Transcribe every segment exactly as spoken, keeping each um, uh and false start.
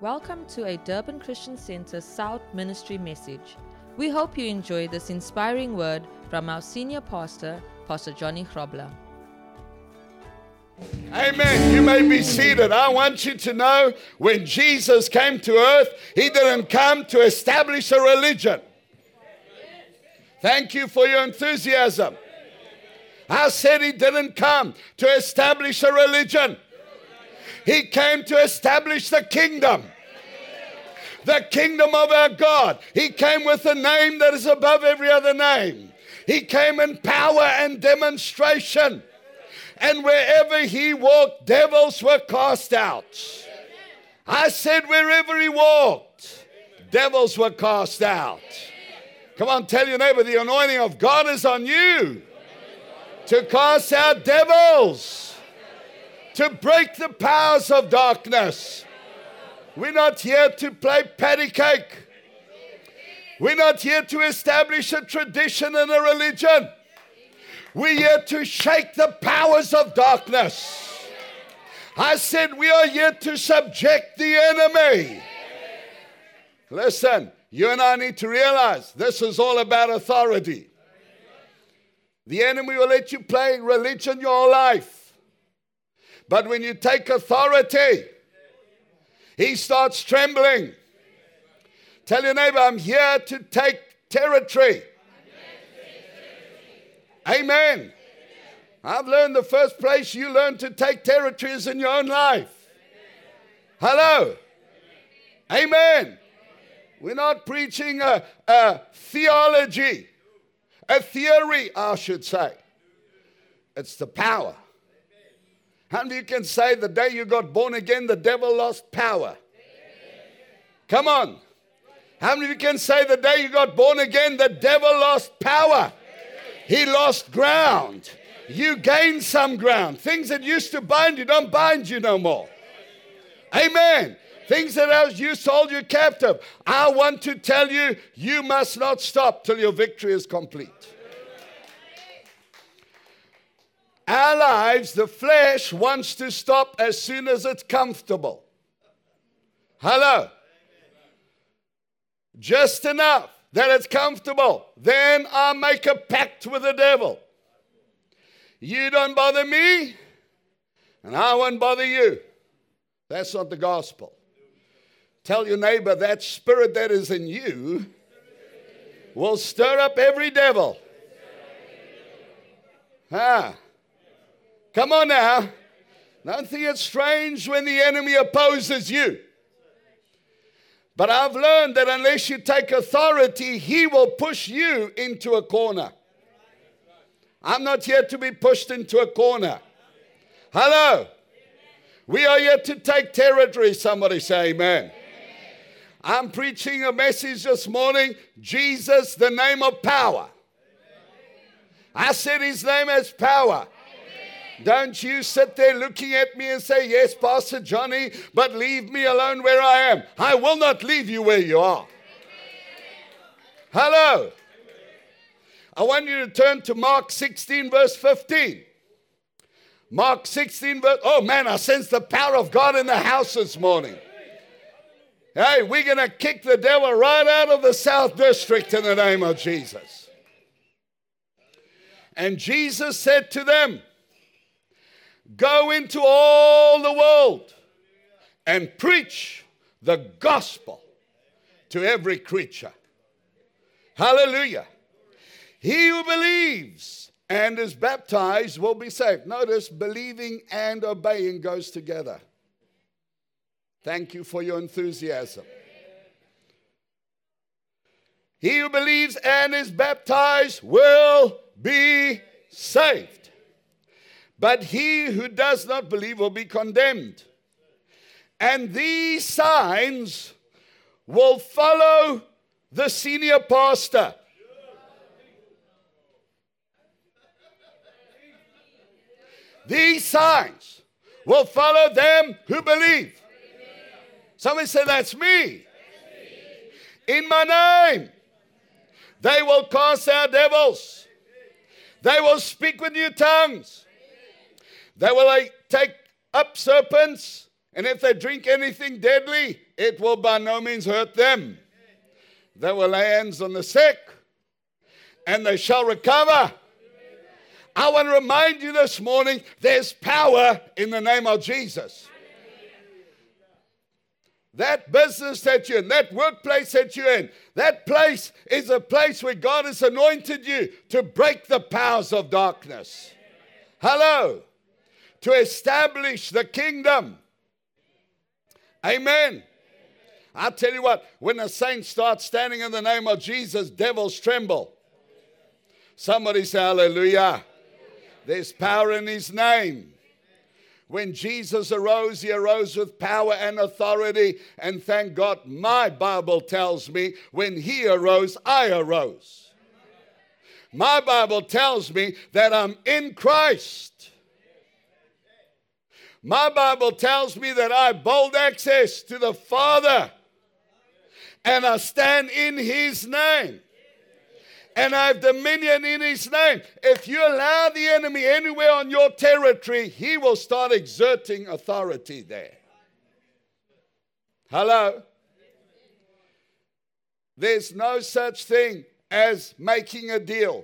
Welcome to a Durban Christian Centre South Ministry message. We hope you enjoy this inspiring word from our senior pastor, Pastor Johnny Grobler. Amen. You may be seated. I want you to know when Jesus came to earth, he didn't come to establish a religion. Thank you for your enthusiasm. I said he didn't come to establish a religion. He came to establish the kingdom. The kingdom of our God. He came with a name that is above every other name. He came in power and demonstration. And wherever he walked, devils were cast out. I said wherever he walked, devils were cast out. Come on, tell your neighbor, the anointing of God is on you to cast out devils, to break the powers of darkness. We're not here to play patty cake. We're not here to establish a tradition and a religion. We're here to shake the powers of darkness. I said we are here to subject the enemy. Listen, you and I need to realize this is all about authority. The enemy will let you play religion your whole life. But when you take authority, he starts trembling. Tell your neighbor, I'm here to take territory. Amen. I've learned the first place you learn to take territory is in your own life. Hello. Amen. We're not preaching a, a theology, a theory, I should say. It's the power. How many of you can say the day you got born again, the devil lost power? Come on. How many of you can say the day you got born again, the devil lost power? He lost ground. You gained some ground. Things that used to bind you don't bind you no more. Amen. Things that used to hold you captive. I want to tell you, you must not stop till your victory is complete. Our lives, the flesh wants to stop as soon as it's comfortable. Hello. Just enough that it's comfortable. Then I make a pact with the devil. You don't bother me, and I won't bother you. That's not the gospel. Tell your neighbor that spirit that is in you will stir up every devil. Ah. Come on now. Don't think it's strange when the enemy opposes you. But I've learned that unless you take authority, he will push you into a corner. I'm not here to be pushed into a corner. Hello. We are here to take territory. Somebody say amen. I'm preaching a message this morning. Jesus, the name of power. I said his name has power. Don't you sit there looking at me and say, yes, Pastor Johnny, but leave me alone where I am. I will not leave you where you are. Hello. I want you to turn to Mark sixteen, verse fifteen. Mark sixteen, verse... Oh, man, I sense the power of God in the house this morning. Hey, we're going to kick the devil right out of the South District in the name of Jesus. And Jesus said to them, go into all the world and preach the gospel to every creature. Hallelujah. He who believes and is baptized will be saved. Notice, believing and obeying goes together. Thank you for your enthusiasm. He who believes and is baptized will be saved. But he who does not believe will be condemned. And these signs will follow the senior pastor. These signs will follow them who believe. Somebody say, that's me. In my name, they will cast out devils. They will speak with new tongues. They will take up serpents And if they drink anything deadly, it will by no means hurt them. They will lay hands on the sick, and they shall recover. I want to remind you this morning, there's power in the name of Jesus. That business that you're in, that workplace that you're in, that place is a place where God has anointed you to break the powers of darkness. Hello. To establish the kingdom. Amen. I'll tell you what, when the saints start standing in the name of Jesus, devils tremble. Somebody say hallelujah. There's power in his name. When Jesus arose, he arose with power and authority. And thank God, my Bible tells me, when he arose, I arose. My Bible tells me that I'm in Christ. My Bible tells me that I have bold access to the Father. And I stand in his name. And I have dominion in his name. If you allow the enemy anywhere on your territory, he will start exerting authority there. Hello? There's no such thing as making a deal.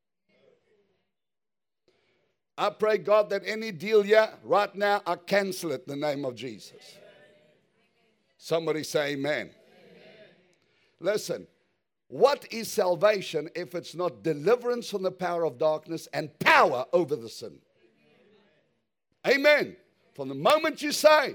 I pray, God, that any deal here, right now, I cancel it in the name of Jesus. Somebody say amen. Amen. Listen. What is salvation if it's not deliverance from the power of darkness and power over the sin? Amen. From the moment you're saved.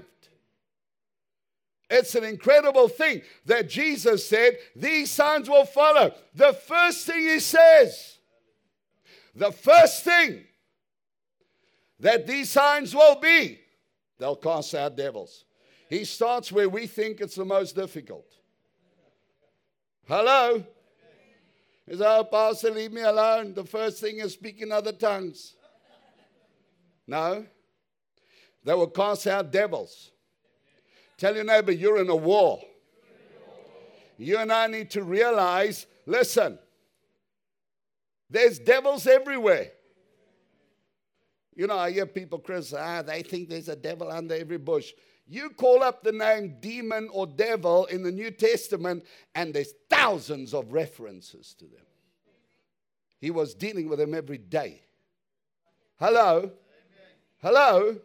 It's an incredible thing that Jesus said, these signs will follow. The first thing he says, the first thing that these signs will be, they'll cast out devils. He starts where we think it's the most difficult. Hello? He says, oh, Pastor, leave me alone. The first thing is speaking other tongues. No. They will cast out devils. Tell your neighbor, you're in a war. You and I need to realize, listen, there's devils everywhere. You know, I hear people criticize, ah, they think there's a devil under every bush. You call up the name demon or devil in the New Testament, and there's thousands of references to them. He was dealing with them every day. Hello? Amen. Hello? Amen.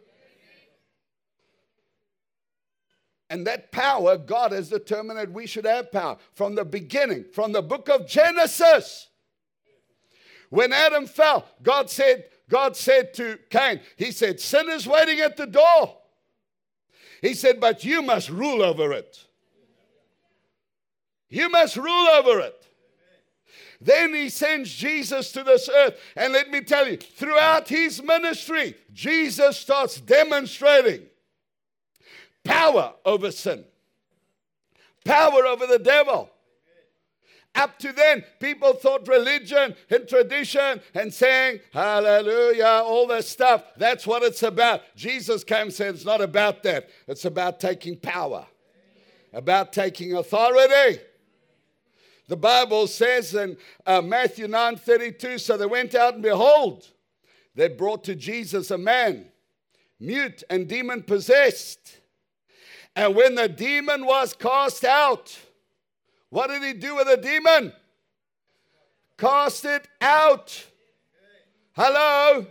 And that power, God has determined that we should have power. From the beginning, from the book of Genesis. When Adam fell, God said, God said to Cain, he said, sin is waiting at the door. He said, but you must rule over it. You must rule over it. Then he sends Jesus to this earth. And let me tell you, throughout his ministry, Jesus starts demonstrating power over sin. Power over the devil. Up to then, people thought religion and tradition and saying, hallelujah, all that stuff, that's what it's about. Jesus came and said, it's not about that. It's about taking power, about taking authority. The Bible says in uh, Matthew nine thirty-two, so they went out and behold, they brought to Jesus a man, mute and demon possessed. And when the demon was cast out, what did he do with the demon? Cast it out. Hello?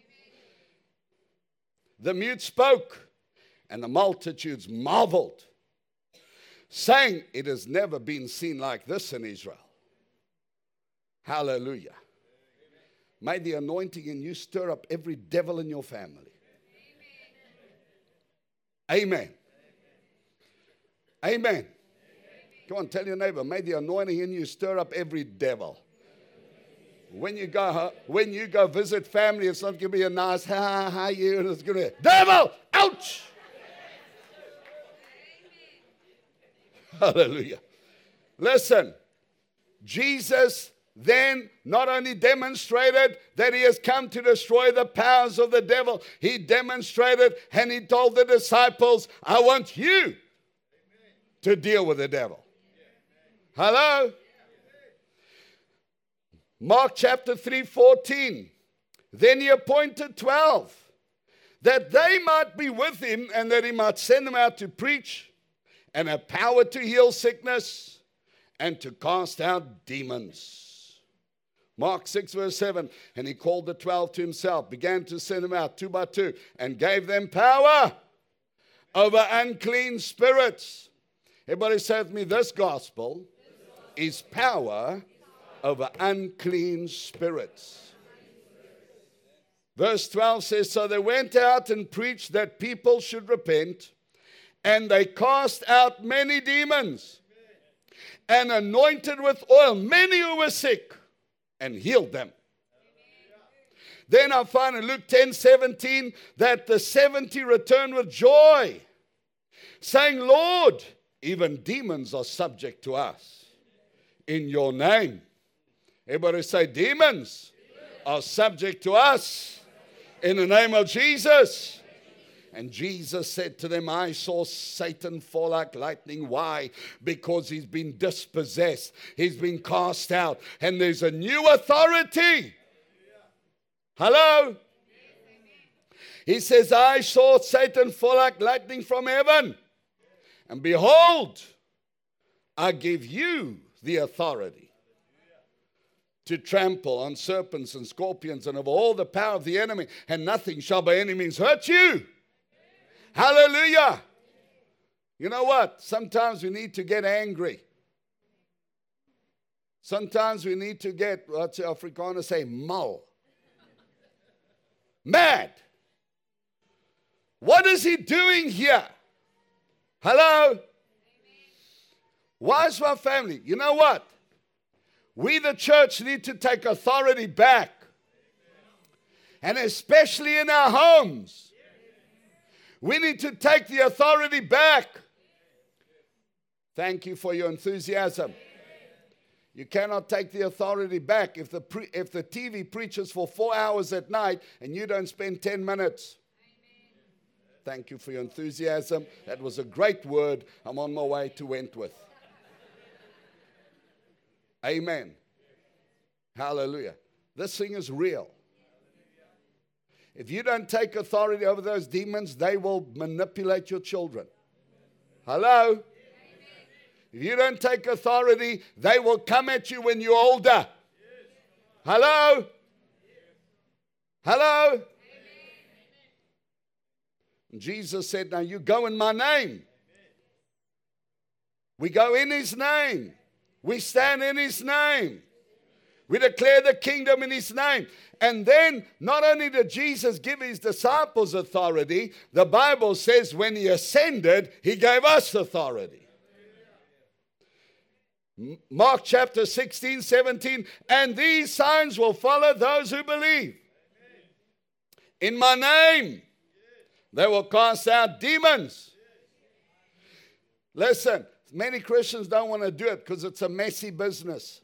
The mute spoke, and the multitudes marveled, saying, it has never been seen like this in Israel. Hallelujah. May the anointing in you stir up every devil in your family. Amen. Amen. Come on, tell your neighbor, may the anointing in you stir up every devil. When you go, when you go visit family, it's not going to be a nice, ha, ha, you. It's going to be, devil, ouch. Hallelujah. Listen, Jesus then not only demonstrated that he has come to destroy the powers of the devil, he demonstrated and he told the disciples, I want you to deal with the devil. Hello? Mark chapter three, fourteen. Then he appointed twelve. that they might be with him and that he might send them out to preach and have power to heal sickness and to cast out demons. Mark six verse seven, and he called the twelve to himself, began to send them out two by two, and gave them power over unclean spirits. Everybody say with me, this gospel is power over unclean spirits. Verse twelve says, so they went out and preached that people should repent, and they cast out many demons, and anointed with oil many who were sick, and healed them. Then I find in Luke ten seventeen that the seventy returned with joy, saying, Lord, even demons are subject to us in your name. Everybody say, demons are subject to us in the name of Jesus. And Jesus said to them, I saw Satan fall like lightning. Why? Because he's been dispossessed. He's been cast out. And there's a new authority. Hello? He says, I saw Satan fall like lightning from heaven. And behold, I give you the authority to trample on serpents and scorpions and of all the power of the enemy. And nothing shall by any means hurt you. Hallelujah. You know what? Sometimes we need to get angry. Sometimes we need to get, what's the Afrikaner say, mal. Mad. What is he doing here? Hello? Why is my family? You know what? We, the church, need to take authority back. And especially in our homes. We need to take the authority back. Thank you for your enthusiasm. You cannot take the authority back if the pre- if the T V preaches for four hours at night and you don't spend ten minutes. Thank you for your enthusiasm. That was a great word. I'm on my way to Wentworth. Amen. Hallelujah. This thing is real. If you don't take authority over those demons, they will manipulate your children. Hello? Amen. If you don't take authority, they will come at you when you're older. Yes. Hello? Yes. Hello? Amen. Jesus said, now you go in my name. Amen. We go in his name. We stand in his name. We declare the kingdom in his name. And then, not only did Jesus give his disciples authority, the Bible says when he ascended, he gave us authority. Mark chapter sixteen, seventeen, and these signs will follow those who believe. In my name, they will cast out demons. Listen, many Christians don't want to do it because it's a messy business.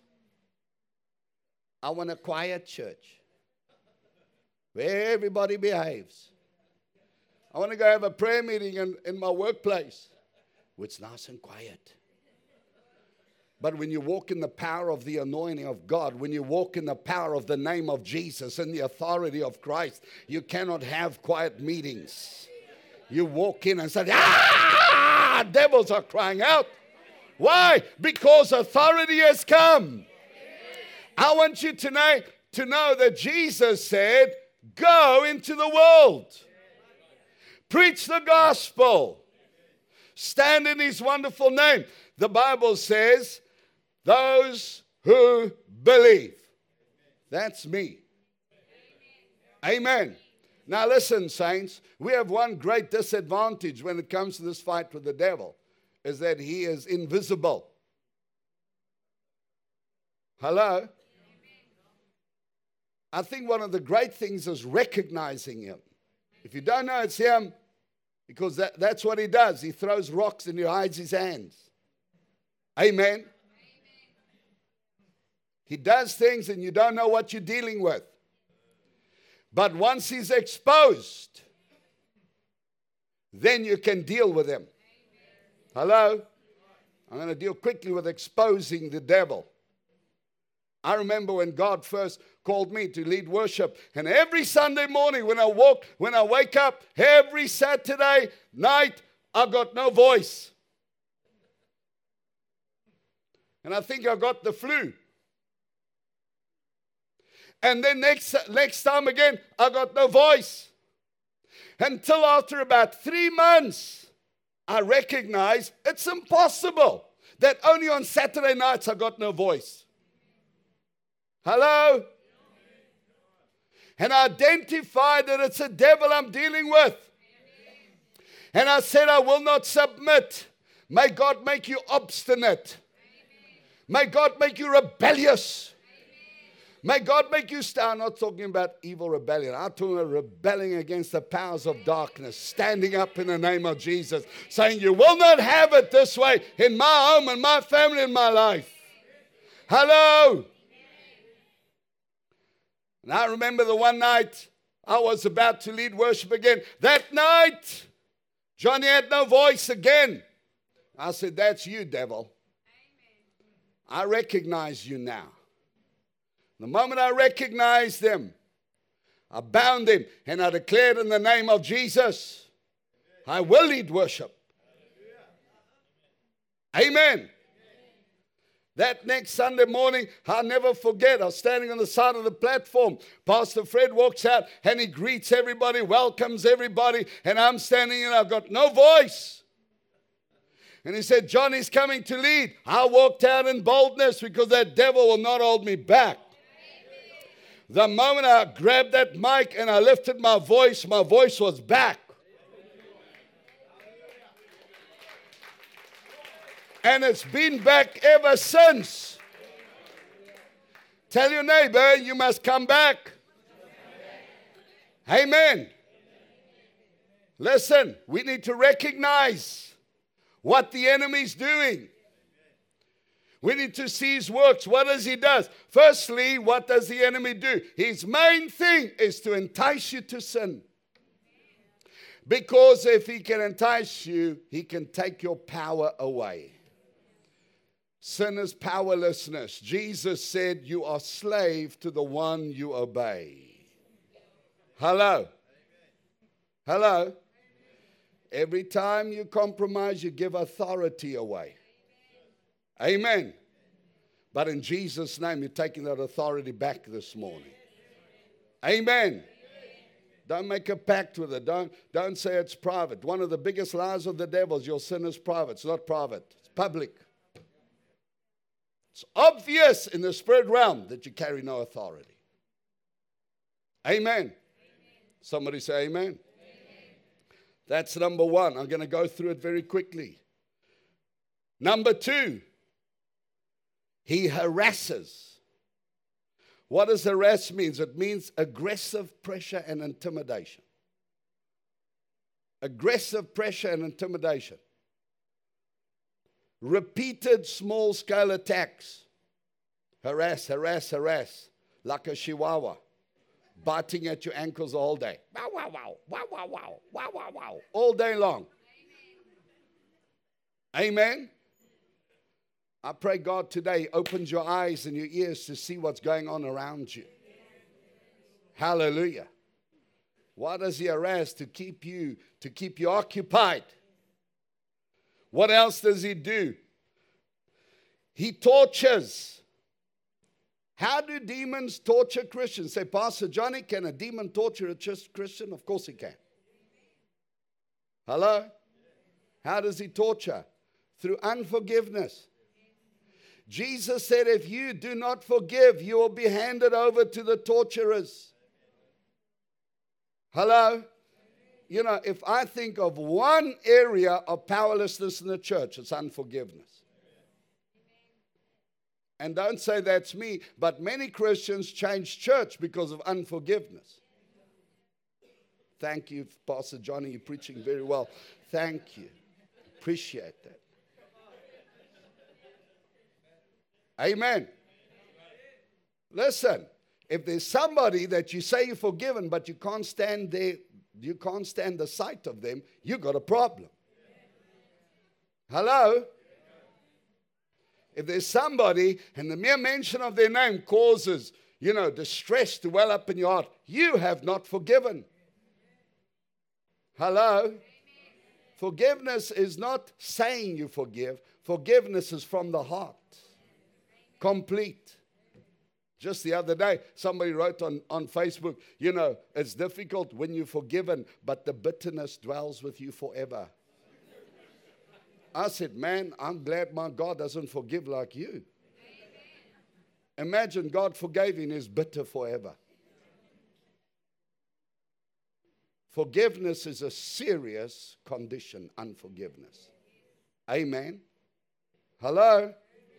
I want a quiet church where everybody behaves. I want to go have a prayer meeting in, in my workplace where it's nice and quiet. But when you walk in the power of the anointing of God, when you walk in the power of the name of Jesus and the authority of Christ, you cannot have quiet meetings. You walk in and say, ah, devils are crying out. Why? Because authority has come. I want you tonight to know that Jesus said, go into the world. Preach the gospel. Stand in his wonderful name. The Bible says, those who believe. That's me. Amen. Now listen, saints. We have one great disadvantage when it comes to this fight with the devil, is that he is invisible. Hello? I think one of the great things is recognizing him. If you don't know it's him, because that, that's what he does. He throws rocks and he hides his hands. Amen. Amen. He does things and you don't know what you're dealing with. But once he's exposed, then you can deal with him. Hello? I'm going to deal quickly with exposing the devil. I remember when God first called me to lead worship, and every Sunday morning when I walk, when I wake up, every Saturday night, I got no voice. And I think I got the flu. And then next, next time again, I got no voice. Until after about three months, I recognized it's impossible that only on Saturday nights I got no voice. Hello? And I identified that it's a devil I'm dealing with. And I said, I will not submit. May God make you obstinate. May God make you rebellious. May God make you stand. I'm not talking about evil rebellion. I'm talking about rebelling against the powers of darkness. Standing up in the name of Jesus. Saying, you will not have it this way in my home, in my family, in my life. Hello? And I remember the one night I was about to lead worship again. That night, Johnny had no voice again. I said, that's you, devil. I recognize you now. The moment I recognized him, I bound him and I declared in the name of Jesus, I will lead worship. Amen. That next Sunday morning, I'll never forget, I was standing on the side of the platform. Pastor Fred walks out and he greets everybody, welcomes everybody, and I'm standing and I've got no voice. And he said, Johnny's coming to lead. I walked out in boldness because that devil will not hold me back. The moment I grabbed that mic and I lifted my voice, my voice was back. And it's been back ever since. Tell your neighbor, you must come back. Amen. Listen, we need to recognize what the enemy's doing. We need to see his works. What does he do? Firstly, what does the enemy do? His main thing is to entice you to sin. Because if he can entice you, he can take your power away. Sin is powerlessness. Jesus said, you are slave to the one you obey. Hello? Hello? Every time you compromise, you give authority away. Amen. But in Jesus' name, you're taking that authority back this morning. Amen. Don't make a pact with it. Don't, don't say it's private. One of the biggest lies of the devil is your sin is private. It's not private. It's public. It's obvious in the spirit realm that you carry no authority. Amen. Somebody say amen. Amen. That's number one. I'm going to go through it very quickly. Number two, he harasses. What does harass means? It means aggressive pressure and intimidation. Aggressive pressure and intimidation. Repeated small-scale attacks. Harass, harass, harass. Like a chihuahua. Biting at your ankles all day. Wow, wow, wow. Wow, wow, wow. Wow, wow, wow. All day long. Amen. I pray God today opens your eyes and your ears to see what's going on around you. Hallelujah. What does he harass? To keep you, to keep you occupied. What else does he do? He tortures. How do demons torture Christians? Say, Pastor Johnny, can a demon torture a Christian? Of course he can. Hello? How does he torture? Through unforgiveness. Jesus said, if you do not forgive, you will be handed over to the torturers. Hello? You know, if I think of one area of powerlessness in the church, it's unforgiveness. And don't say that's me, but many Christians change church because of unforgiveness. Thank you, Pastor Johnny, you're preaching very well. Thank you. Appreciate that. Amen. Listen, if there's somebody that you say you're forgiven, but you can't stand there, you can't stand the sight of them, you got a problem. Hello? If there's somebody and the mere mention of their name causes, you know, distress to well up in your heart, you have not forgiven. Hello? Amen. Forgiveness is not saying you forgive. Forgiveness is from the heart. Complete. Just the other day, somebody wrote on, on Facebook, you know, it's difficult when you're forgiven, but the bitterness dwells with you forever. I said, man, I'm glad my God doesn't forgive like you. Imagine God forgave and is bitter forever. Forgiveness is a serious condition, unforgiveness. Amen. Hello?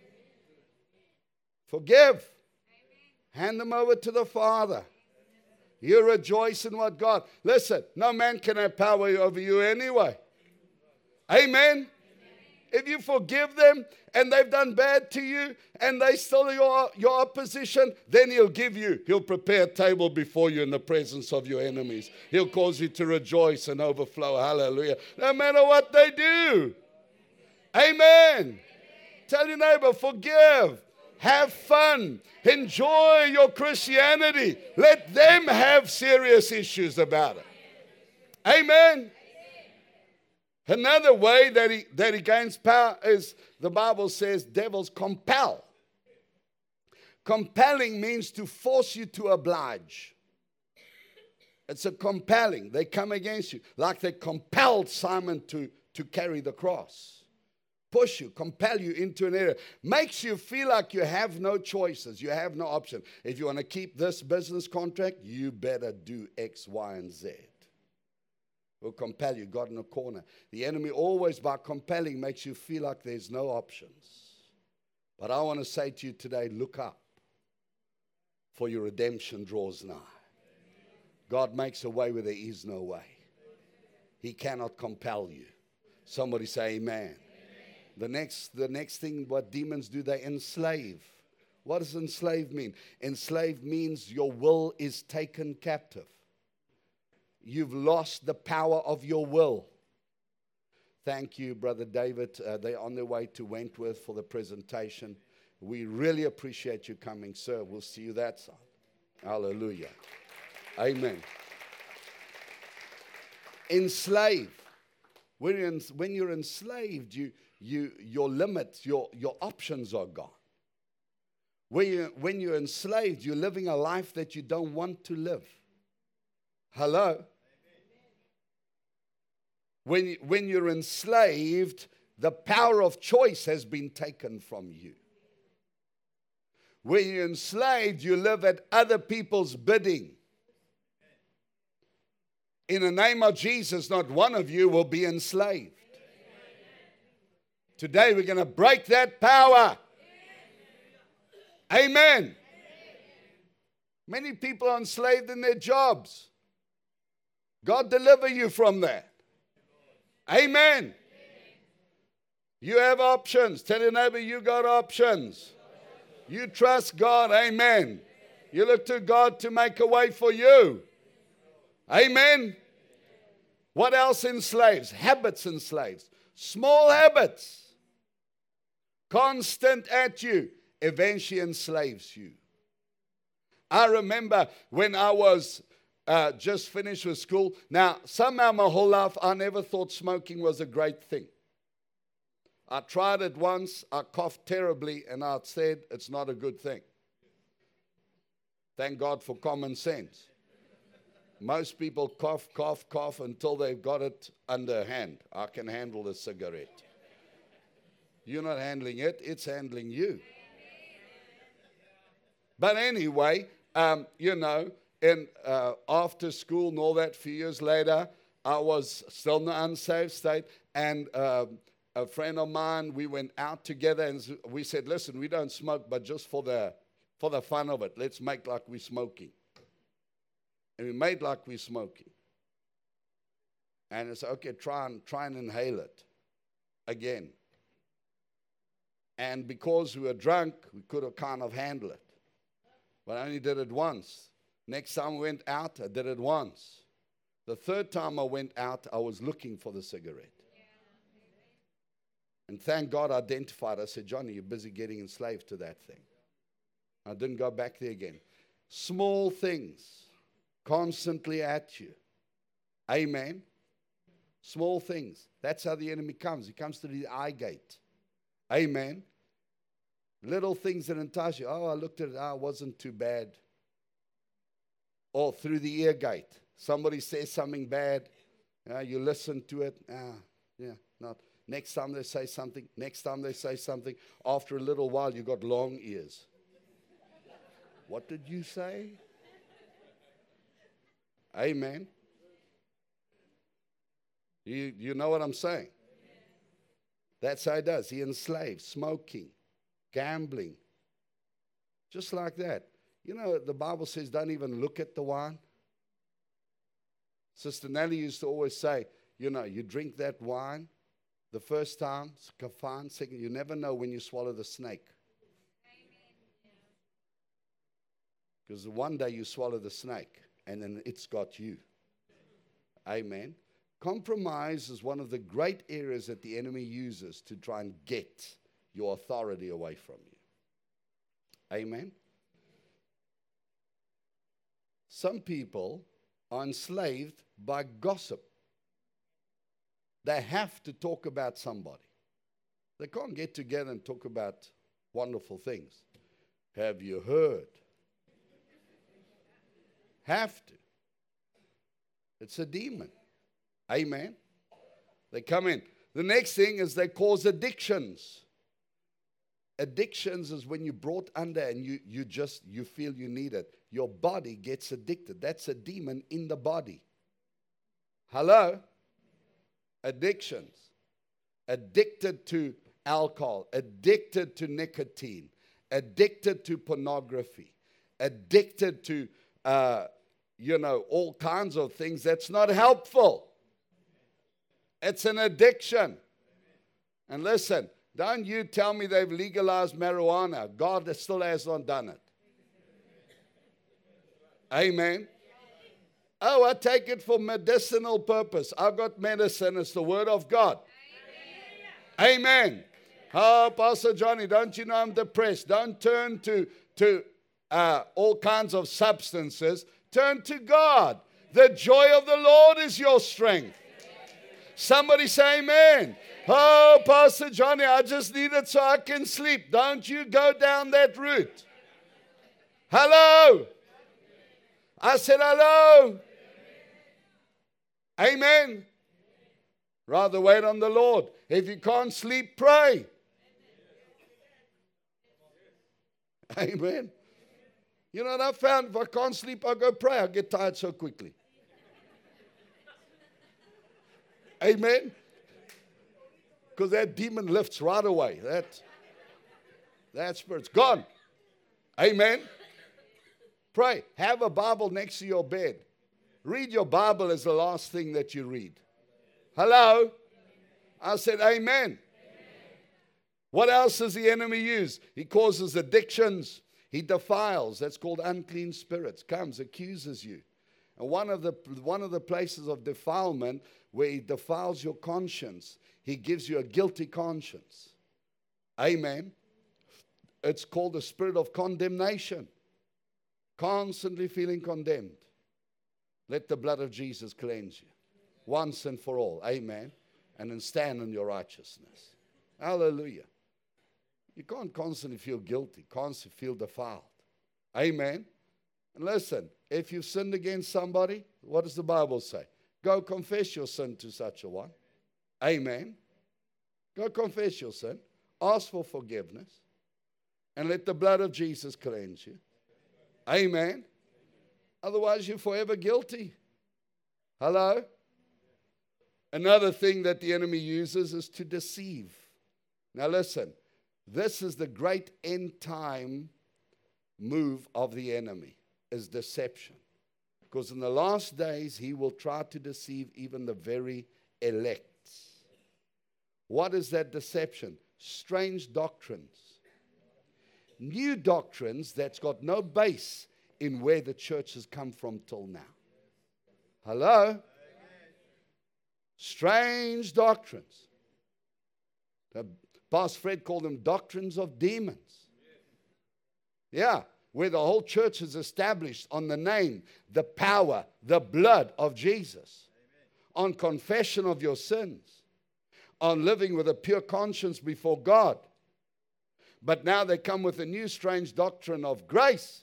Forgive. Hand them over to the Father. You rejoice in what God. Listen, no man can have power over you anyway. Amen. If you forgive them and they've done bad to you and they still your, your opposition, then he'll give you, he'll prepare a table before you in the presence of your enemies. He'll cause you to rejoice and overflow. Hallelujah. No matter what they do. Amen. Tell your neighbor, forgive. Have fun. Enjoy your Christianity. Let them have serious issues about it. Amen. Another way that he, that he gains power is, the Bible says, devils compel. Compelling means to force you to oblige. It's a compelling. They come against you. Like they compelled Simon to, to carry the cross. Push you, compel you into an area. Makes you feel like you have no choices. You have no option. If you want to keep this business contract, you better do X, Y, and Z. Will compel you, God in a corner. The enemy always, by compelling, makes you feel like there's no options. But I want to say to you today, look up, for your redemption draws nigh. God makes a way where there is no way. He cannot compel you. Somebody say amen. Amen. The next, the next thing what demons do, they enslave. What does enslave mean? Enslave means your will is taken captive. You've lost the power of your will. Thank you, Brother David. Uh, they're on their way to Wentworth for the presentation. We really appreciate you coming, sir. We'll see you that side. Hallelujah. Amen. Enslave. When you're, en- when you're enslaved, you, you, your limits, your, your options are gone. When, you, when you're enslaved, you're living a life that you don't want to live. Hello? When, when you're enslaved, the power of choice has been taken from you. When you're enslaved, you live at other people's bidding. In the name of Jesus, not one of you will be enslaved. Today, we're going to break that power. Amen. Many people are enslaved in their jobs. God deliver you from that. Amen. You have options. Tell your neighbor, you got options. You trust God. Amen. You look to God to make a way for you. Amen. What else enslaves? Habits enslaves. Small habits. Constant at you. Eventually enslaves you. I remember when I was uh, just finished with school. Now, somehow my whole life, I never thought smoking was a great thing. I tried it once. I coughed terribly, and I said it's not a good thing. Thank God for common sense. Most people cough, cough, cough until they've got it under hand. I can handle the cigarette. You're not handling it, it's handling you. But anyway, um, you know, and uh, after school and all that, a few years later, I was still in the unsaved state, and uh, a friend of mine, we went out together, and we said, listen, we don't smoke, but just for the, for the fun of it, let's make like we're smoking. And we made like we're smoking. And it's okay, try and, try and inhale it again. And because we were drunk, we could have kind of handled it. But I only did it once. Next time I went out, I did it once. The third time I went out, I was looking for the cigarette. And thank God I identified. I said, Johnny, you're busy getting enslaved to that thing. I didn't go back there again. Small things constantly at you. Amen. Small things. That's how the enemy comes. He comes to the eye gate. Amen. Little things that entice you. Oh, I looked at it. Oh, it wasn't too bad. Or through the ear gate. Somebody says something bad. Uh, you listen to it. Ah, yeah, not. Next time they say something. Next time they say something. After a little while, you got long ears. What did you say? Amen. You, you know what I'm saying? That's how he does. He enslaves, smoking, gambling. Just like that. You know, the Bible says don't even look at the wine. Sister Nellie used to always say, you know, you drink that wine the first time, it's kafan. Second, you never know when you swallow the snake. Because one day you swallow the snake, and then it's got you. Amen. Compromise is one of the great areas that the enemy uses to try and get your authority away from you. Amen. Some people are enslaved by gossip. They have to talk about somebody. They can't get together and talk about wonderful things. Have you heard? Have to. It's a demon. Amen. They come in. The next thing is they cause addictions. Addictions is when you're brought under and you, you just, you feel you need it. Your body gets addicted. That's a demon in the body. Hello? Addictions. Addicted to alcohol. Addicted to nicotine. Addicted to pornography. Addicted to, uh, you know, all kinds of things. That's not helpful. It's an addiction. And listen, don't you tell me they've legalized marijuana. God still has not done it. Amen. Oh, I take it for medicinal purpose. I've got medicine. It's the word of God. Amen. Amen. Oh, Pastor Johnny, don't you know I'm depressed? Don't turn to, to uh, all kinds of substances. Turn to God. The joy of the Lord is your strength. Somebody say amen. Oh, Pastor Johnny, I just need it so I can sleep. Don't you go down that route. Hello. I said hello. Amen. Rather wait on the Lord. If you can't sleep, pray. Amen. You know what I found? If I can't sleep, I go pray. I get tired so quickly. Amen. Because that demon lifts right away. That, that spirit's gone. Amen. Pray. Have a Bible next to your bed. Read your Bible as the last thing that you read. Hello? I said amen. Amen. What else does the enemy use? He causes addictions. He defiles. That's called unclean spirits. Comes, accuses you. And one of the one of the places of defilement where he defiles your conscience, he gives you a guilty conscience. Amen. It's called the spirit of condemnation. Constantly feeling condemned. Let the blood of Jesus cleanse you. Once and for all. Amen. And then stand in your righteousness. Hallelujah. You can't constantly feel guilty. Constantly feel defiled. Amen. And listen, if you've sinned against somebody, what does the Bible say? Go confess your sin to such a one. Amen. Go confess your sin. Ask for forgiveness. And let the blood of Jesus cleanse you. Amen. Otherwise, you're forever guilty. Hello? Another thing that the enemy uses is to deceive. Now listen, this is the great end time move of the enemy, is deception. Because in the last days, he will try to deceive even the very elect. What is that deception? Strange doctrines. New doctrines that's got no base in where the church has come from till now. Hello? Amen. Strange doctrines. Pastor Fred called them doctrines of demons. Yeah, where the whole church is established on the name, the power, the blood of Jesus, on confession of your sins, on living with a pure conscience before God. But now they come with a new strange doctrine of grace,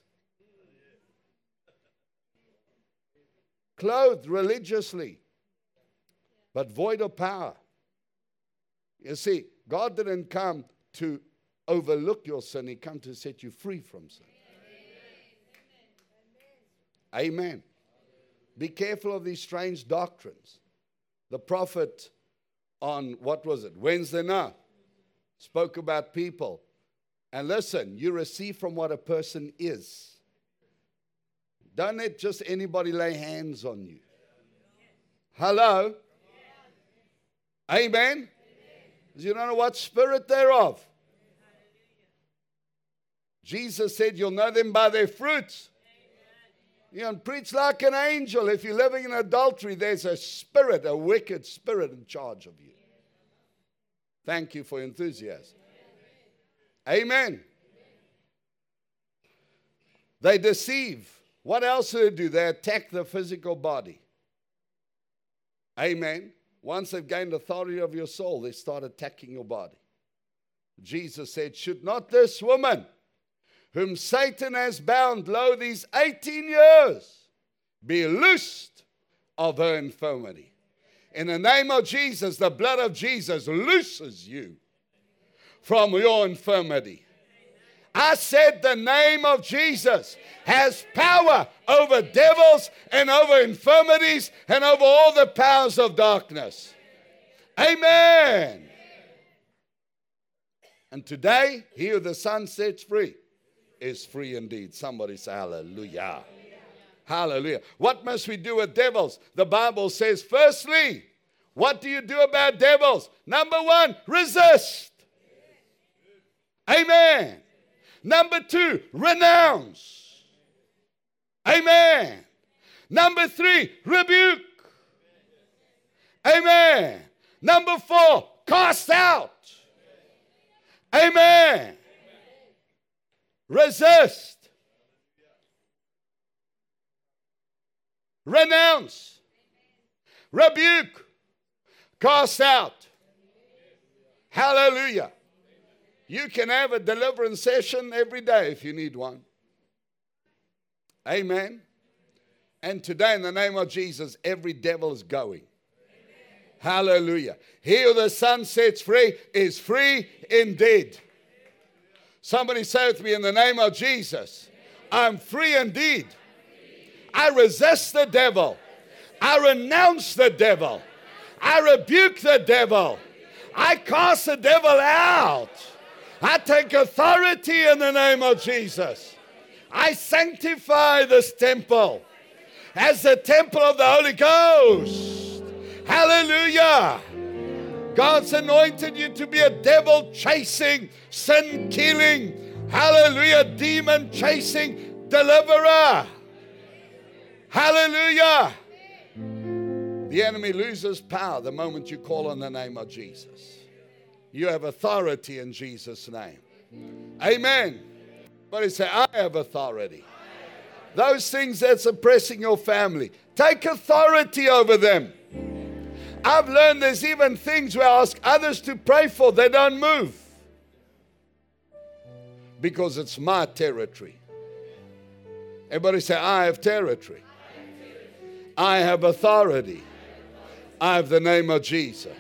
clothed religiously, but void of power. You see, God didn't come to overlook your sin. He came to set you free from sin. Amen. Amen. Be careful of these strange doctrines. The prophet on, what was it, Wednesday night, spoke about people. And listen, you receive from what a person is. Don't let just anybody lay hands on you. Hello? Amen? You don't know what spirit they're of. Jesus said you'll know them by their fruits. You know, preach like an angel. If you're living in adultery, there's a spirit, a wicked spirit in charge of you. Thank you for your enthusiasm. Amen. They deceive. What else do they do? They attack the physical body. Amen. Once they've gained authority of your soul, they start attacking your body. Jesus said, should not this woman, whom Satan has bound, lo, these eighteen years, be loosed of her infirmity? In the name of Jesus, the blood of Jesus looses you from your infirmity. I said the name of Jesus has power over devils and over infirmities and over all the powers of darkness. Amen. And today, he who the Son sets free is free indeed. Somebody say hallelujah. Hallelujah. What must we do with devils? The Bible says, firstly, what do you do about devils? Number one, resist. Amen. Number two, renounce. Amen. Number three, rebuke. Amen. Number four, cast out. Amen. Resist. Renounce. Rebuke. Cast out. Hallelujah. You can have a deliverance session every day if you need one. Amen. And today, in the name of Jesus, every devil is going. Amen. Hallelujah. He who the Son sets free is free indeed. Somebody say with me, in the name of Jesus, I'm free indeed. I resist the devil. I renounce the devil. I rebuke the devil. I cast the devil out. I take authority in the name of Jesus. I sanctify this temple as the temple of the Holy Ghost. Hallelujah. God's anointed you to be a devil-chasing, sin-killing, hallelujah, demon-chasing deliverer. Hallelujah. The enemy loses power the moment you call on the name of Jesus. You have authority in Jesus' name. Amen. But he say, I have authority. Those things that's oppressing your family, take authority over them. I've learned there's even things where I ask others to pray for, they don't move. Because it's my territory. Everybody say, I have territory. I have authority. I have the name of Jesus.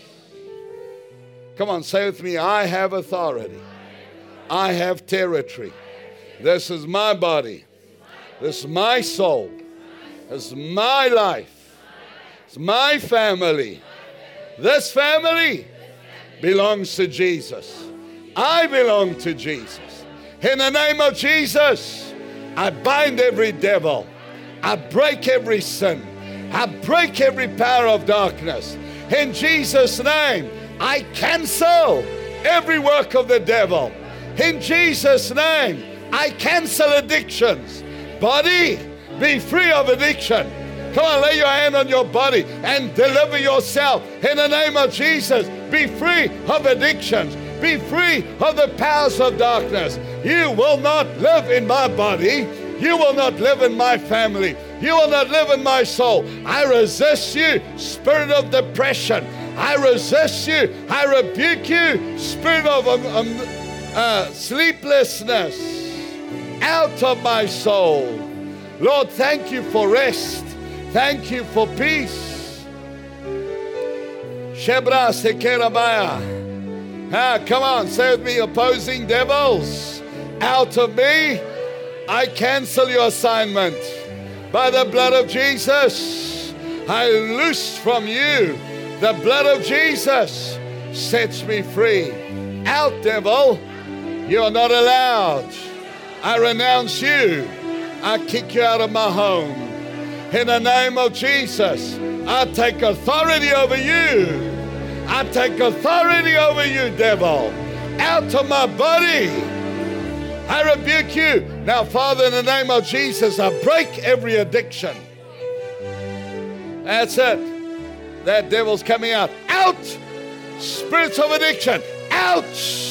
Come on, say with me, I have authority. I have territory. This is my body. This is my soul. This is my life. It's my family. This family belongs to Jesus. I belong to Jesus. In the name of Jesus, I bind every devil. I break every sin. I break every power of darkness. In Jesus' name, I cancel every work of the devil. In Jesus' name, I cancel addictions. Body, be free of addiction. Come on, lay your hand on your body and deliver yourself. In the name of Jesus, Be free of addictions. Be free of the powers of darkness. You will not live in my body. You will not live in my family. You will not live in my soul. I resist you, spirit of depression. I resist you. I rebuke you, spirit of um, um, uh, sleeplessness. Out of my soul. Lord, thank you for rest. Thank you for peace. Shebra Sekerabaya. Ah, come on, say with me, opposing devils. Out of me. I cancel your assignment. By the blood of Jesus, I loose from you. The blood of Jesus sets me free. Out, devil. You are not allowed. I renounce you. I kick you out of my home. In the name of Jesus, I take authority over you. I take authority over you, devil. Out of my body. I rebuke you. Now, Father, in the name of Jesus, I break every addiction. That's it. That devil's coming out. Out! Spirits of addiction. Out!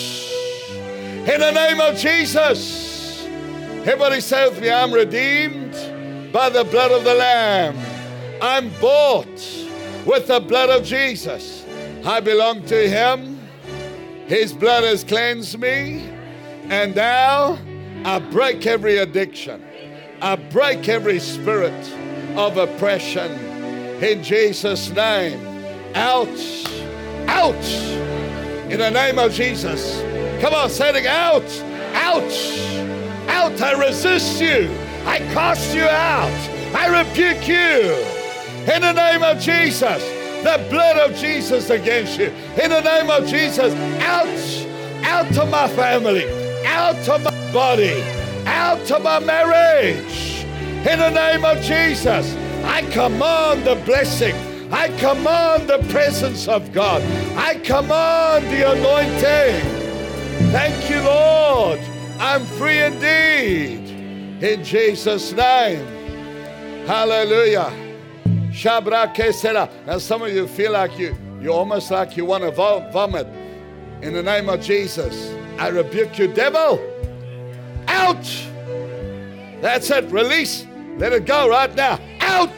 In the name of Jesus. Everybody say with me, I'm redeemed by the blood of the Lamb. I'm bought with the blood of Jesus. I belong to Him. His blood has cleansed me. And now I break every addiction. I break every spirit of oppression. In Jesus' name. Out. Out. In the name of Jesus. Come on, say it. Out. Out. Out. I resist you. I cast you out. I rebuke you. In the name of Jesus. The blood of Jesus against you. In the name of Jesus. Out. Out of my family. Out of my body. Out of my marriage. In the name of Jesus. I command the blessing. I command the presence of God. I command the anointing. Thank you, Lord. I'm free indeed. In Jesus' name. Hallelujah. Shabra Kesera. Now some of you feel like you, you're almost like you want to vomit. In the name of Jesus, I rebuke you, devil. Out. That's it. Release. Let it go right now. Out.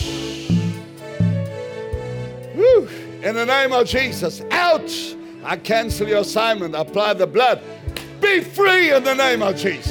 Woo. In the name of Jesus. Out. I cancel your assignment. Apply the blood. Be free in the name of Jesus.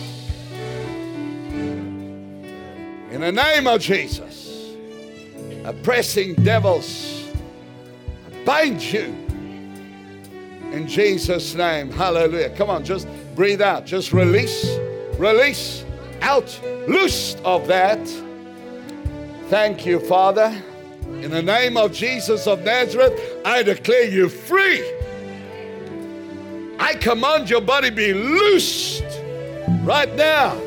In the name of Jesus. Oppressing devils. I bind you. In Jesus' name. Hallelujah. Come on, just breathe out. Just release. Release. Out. Loosed of that. Thank you, Father. In the name of Jesus of Nazareth, I declare you free. I command your body be loosed right now.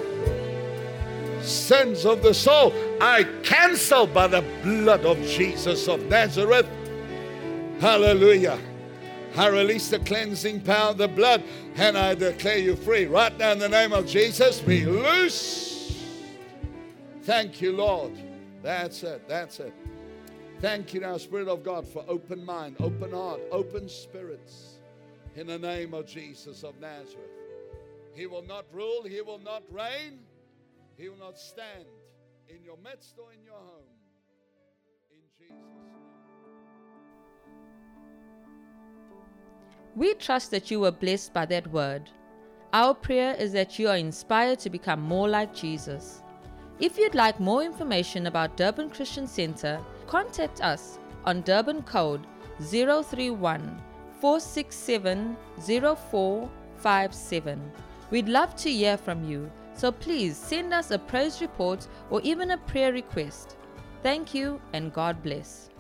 Sins of the soul, I cancel by the blood of Jesus of Nazareth. Hallelujah. I release the cleansing power of the blood and I declare you free. Right now in the name of Jesus, be loose. Thank you, Lord. That's it. That's it. Thank you now, Spirit of God, for open mind, open heart, open spirits. In the name of Jesus of Nazareth. He will not rule. He will not reign. He will not stand in your midst or in your home. In Jesus' name. We trust that you were blessed by that word. Our prayer is that you are inspired to become more like Jesus. If you'd like more information about Durban Christian Center, contact us on Durban code zero three one, four six seven, zero four five seven. We'd love to hear from you, so please send us a praise report or even a prayer request. Thank you and God bless.